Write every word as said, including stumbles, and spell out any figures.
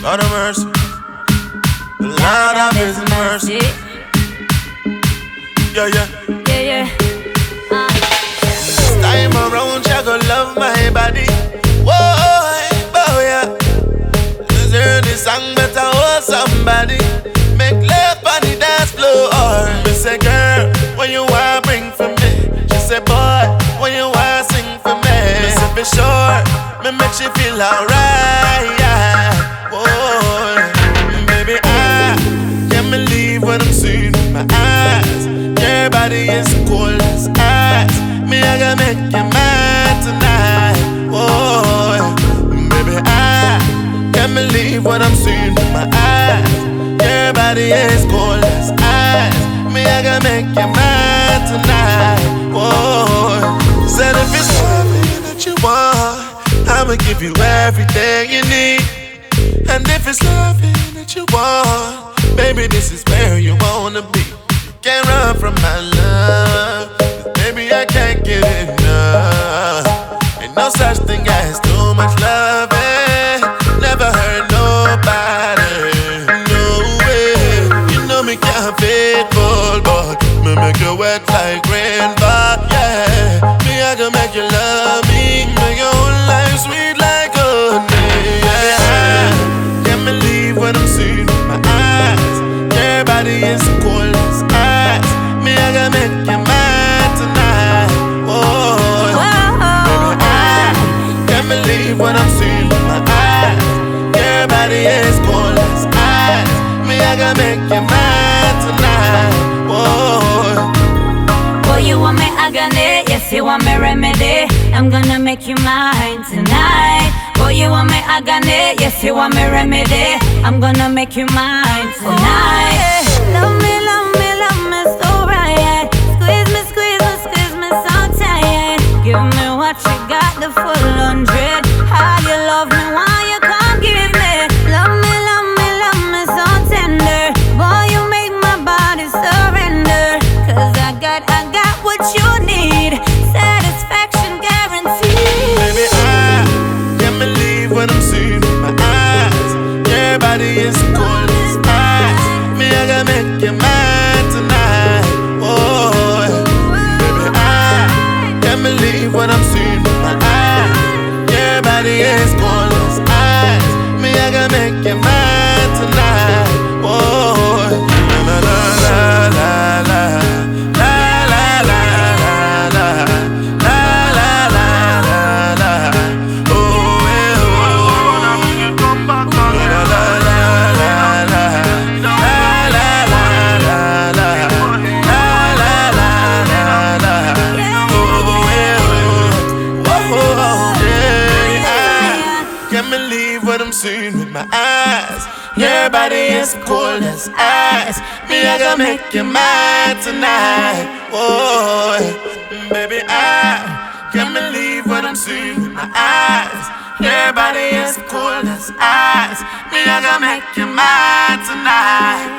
Lord of mercy, Lord of His mercy. Yeah, yeah, yeah, yeah. Uh. This time around, you go love my body. Whoa, boy, yeah. Just hear this song, better hold somebody. Make love on the dance floor. Me say, girl, when you want, bring for me. She say, boy, when you want, sing for me. Me say, for sure, me make you feel alright. Yeah. Whoa, baby, I can't believe what I'm seeing with my eyes. Your body is cold as ice. Me, I gotta make you mine tonight. Whoa, baby, I can't believe what I'm seeing with my eyes. Your body is cold as ice. Me, I gotta make you mine tonight. Whoa, said if it's something that you want, I'ma give you everything you need. And if it's loving that you want, baby, this is where you wanna be. You can't run from my love, 'cause baby, I can't get enough. Ain't no such thing as too much loving. Never hurt nobody, no way. You know me can't fake cold, but me make you wet like rain. But yeah, me I can make you love me, make your whole life sweet like honey. Yeah, I can't believe what I'm seeing with my eyes. Your body is cold as ice. Me I can make you mine tonight. Oh, baby, I can't believe what I'm seeing with my eyes. Your body is cold as ice. Me I can make you mine tonight. Oh, boy, you want me agony? Yes, you want me remedy. I'm gonna make you mine tonight. Boy, you want me agony? Yes, you want me remedy. I'm gonna make you mine tonight. Love me, love me, love me so right. Squeeze me, squeeze me, squeeze me so tight. Give me what you got, the full hundred. How you love me, why you can't give me? Love me, love me, love me so tender. Boy, you make my body surrender. 'Cause I got, I got what you need. Satisfaction guaranteed. Baby, I can't believe what I'm seeing with my eyes. Your body is cold as ice. Me, I gotta make you mine tonight. Oh, baby, I can't believe what I'm seeing with my eyes. Your body is cold as ice. Me, I gotta make you mine tonight. Oh, la la la la la la la la la la la la la la la. Oh, eh, oh, la la la la la la la la la la la la. Oh, eh, oh, oh, oh, yeah. I can't believe what I'm seeing with my eyes. Your body is cold as ice. Me, I gotta make you mine tonight. Oh, baby, I can't believe what I'm seeing with my eyes. Your body is cold as ice. Me, I gotta make you mine tonight.